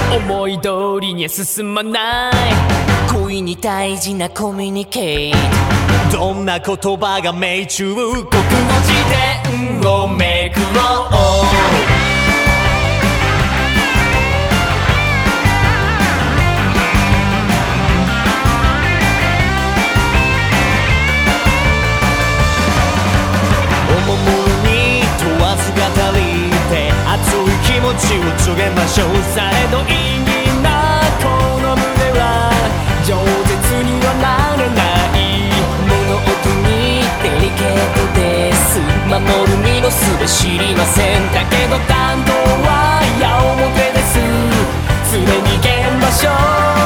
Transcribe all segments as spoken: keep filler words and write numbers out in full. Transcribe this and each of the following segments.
思い通りには進まない恋に大事なコミュニケートどんな言葉が命中国語辞典をめくろう気持ちを告げましょうされど意義なこの胸は饒舌にはなれない物音にデリケートです守る身の術知りませんだけど担当は矢面です常に現場所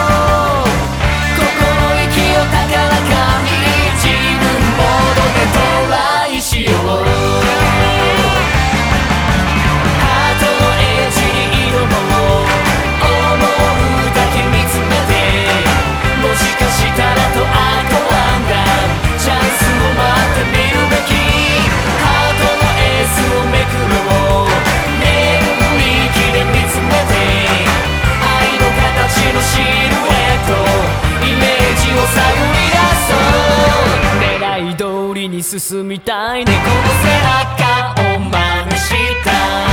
心意気を高らかに自分モードでトライしよう進みたい猫の背中を真似した